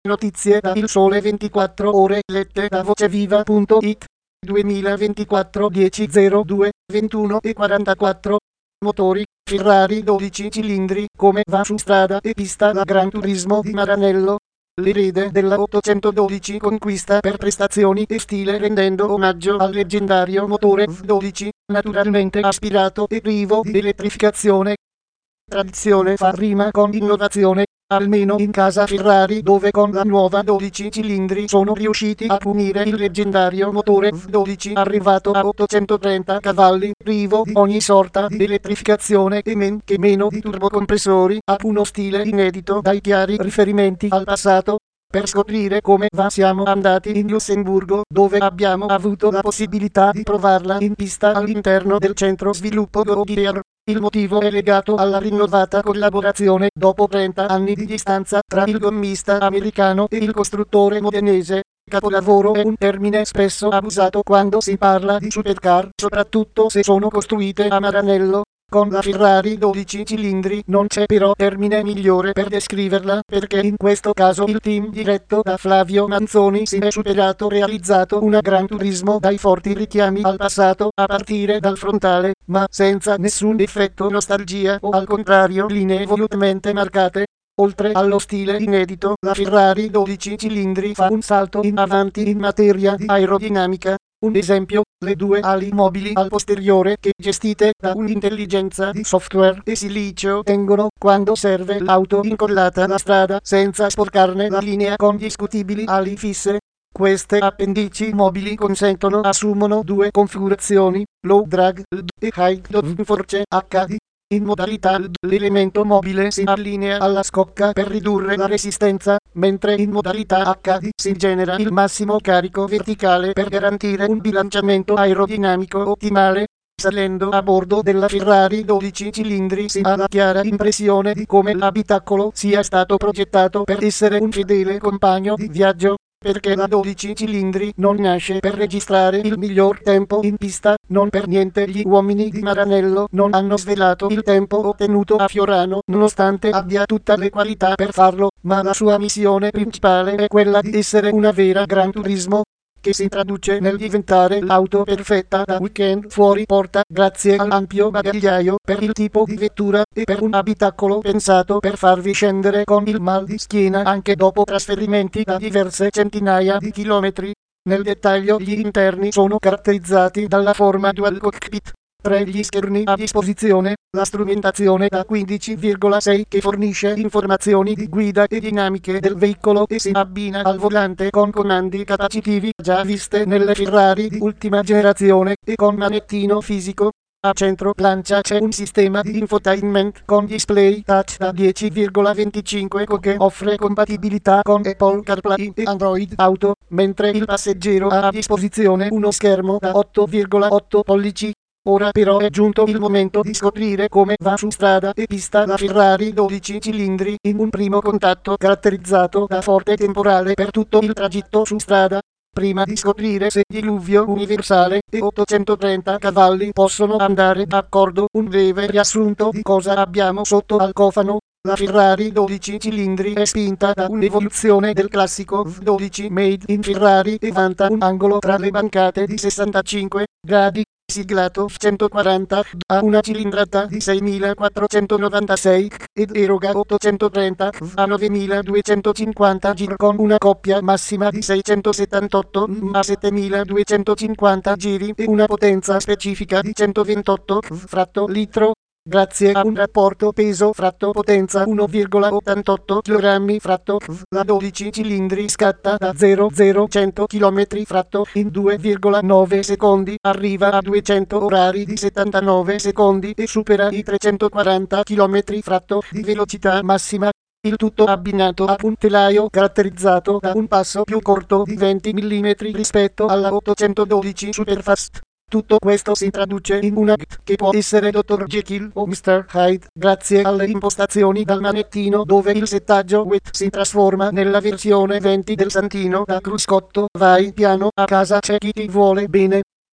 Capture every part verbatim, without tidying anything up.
Notizie da Il Sole ventiquattro Ore lette da voceviva punto it. duemilaventiquattro dieci zero due ventuno e quarantaquattro. Motori Ferrari dodici cilindri. Come va su strada e pista la Gran Turismo di Maranello. L'erede della ottocentododici conquista per prestazioni e stile rendendo omaggio al leggendario motore V dodici, naturalmente aspirato e privo di elettrificazione. Tradizione fa rima con innovazione, almeno in casa Ferrari dove con la nuova dodici cilindri sono riusciti a punire il leggendario motore V dodici arrivato a ottocentotrenta cavalli, privo di ogni sorta di elettrificazione e men che meno di turbocompressori, ha uno stile inedito dai chiari riferimenti al passato. Per scoprire come va siamo andati in Lussemburgo, dove abbiamo avuto la possibilità di provarla in pista all'interno del centro sviluppo Goodyear. Il motivo è legato alla rinnovata collaborazione dopo trenta anni di distanza tra il gommista americano e il costruttore modenese. Capolavoro è un termine spesso abusato quando si parla di supercar, soprattutto se sono costruite a Maranello. Con la Ferrari dodici cilindri non c'è però termine migliore per descriverla, perché in questo caso il team diretto da Flavio Manzoni si è superato realizzato una Gran Turismo dai forti richiami al passato, a partire dal frontale, ma senza nessun effetto nostalgia o al contrario linee volutamente marcate. Oltre allo stile inedito, la Ferrari dodici cilindri fa un salto in avanti in materia di aerodinamica. Un esempio, le due ali mobili al posteriore che, gestite da un'intelligenza di software e silicio, tengono, quando serve l'auto incollata alla strada, senza sporcarne la linea con discutibili ali fisse. Queste appendici mobili consentono assumono due configurazioni, low drag L D e high downforce H D. In modalità L D l'elemento mobile si allinea alla scocca per ridurre la resistenza, mentre in modalità H D si genera il massimo carico verticale per garantire un bilanciamento aerodinamico ottimale. Salendo a bordo della Ferrari dodici cilindri si ha la chiara impressione di come l'abitacolo sia stato progettato per essere un fedele compagno di viaggio. Perché la dodici cilindri non nasce per registrare il miglior tempo in pista, non per niente gli uomini di Maranello non hanno svelato il tempo ottenuto a Fiorano, nonostante abbia tutte le qualità per farlo, ma la sua missione principale è quella di essere una vera Gran Turismo, che si traduce nel diventare l'auto perfetta da weekend fuori porta grazie all'ampio bagagliaio per il tipo di vettura e per un abitacolo pensato per farvi scendere con il mal di schiena anche dopo trasferimenti da diverse centinaia di chilometri. Nel dettaglio gli interni sono caratterizzati dalla forma dual cockpit, tre gli schermi a disposizione, la strumentazione da quindici virgola sei che fornisce informazioni di guida e dinamiche del veicolo e si abbina al volante con comandi capacitivi già viste nelle Ferrari di ultima generazione e con manettino fisico. A centro plancia c'è un sistema di infotainment con display touch da dieci virgola venticinque che offre compatibilità con Apple CarPlay e Android Auto, mentre il passeggero ha a disposizione uno schermo da otto virgola otto pollici. Ora però è giunto il momento di scoprire come va su strada e pista la Ferrari dodici cilindri in un primo contatto caratterizzato da forte temporale per tutto il tragitto su strada. Prima di scoprire se diluvio universale e ottocentotrenta cavalli possono andare d'accordo, un breve riassunto di cosa abbiamo sotto al cofano. La Ferrari dodici cilindri è spinta da un'evoluzione del classico V dodici made in Ferrari e vanta un angolo tra le bancate di sessantacinque gradi. Siglato F centoquaranta ha una cilindrata di seimilaquattrocentonovantasei ed eroga ottocentotrenta a novemiladuecentocinquanta giri con una coppia massima di seicentosettantotto a settemiladuecentocinquanta giri e una potenza specifica di centoventotto fratto litro. Grazie a un rapporto peso fratto potenza uno virgola ottantotto chilogrammi fratto la dodici cilindri scatta da zero a cento chilometri fratto in due virgola nove secondi, arriva a duecento orari di settantanove secondi e supera i trecentoquaranta chilometri fratto di velocità massima. Il tutto abbinato a un telaio caratterizzato da un passo più corto di venti millimetri rispetto alla ottocentododici Superfast. Tutto questo si traduce in una G T che può essere dottor Jekyll o mister Hyde, grazie alle impostazioni dal manettino dove il settaggio W E T si trasforma nella versione venti del santino da cruscotto. Vai piano, a casa c'è chi ti vuole bene.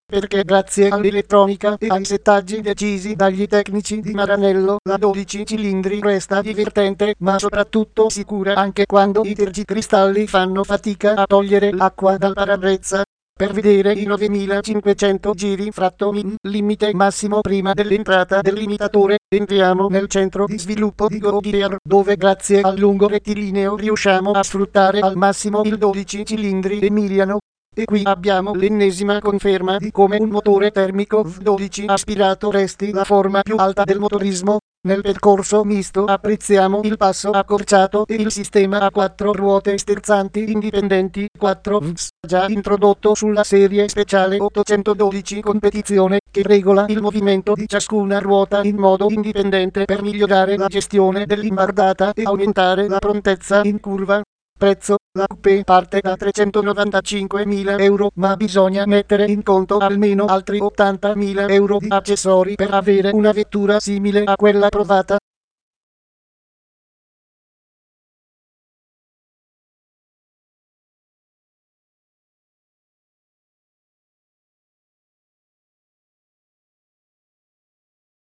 perché grazie all'elettronica e ai settaggi decisi dagli tecnici di Maranello, la dodici cilindri resta divertente, ma soprattutto sicura anche quando i tergicristalli fanno fatica a togliere l'acqua dal parabrezza. Per vedere i novemilacinquecento giri fratto min limite massimo prima dell'entrata del limitatore, entriamo nel centro di sviluppo di Goodyear, dove grazie al lungo rettilineo riusciamo a sfruttare al massimo il dodici cilindri Emiliano. E qui abbiamo l'ennesima conferma di come un motore termico V dodici aspirato resti la forma più alta del motorismo. Nel percorso misto apprezziamo il passo accorciato e il sistema a quattro ruote sterzanti indipendenti quattro V S, già introdotto sulla serie speciale ottocentododici competizione, che regola il movimento di ciascuna ruota in modo indipendente per migliorare la gestione dell'imbardata e aumentare la prontezza in curva. Prezzo: la coupé parte da trecentonovantacinquemila euro, ma bisogna mettere in conto almeno altri ottantamila euro di accessori per avere una vettura simile a quella provata.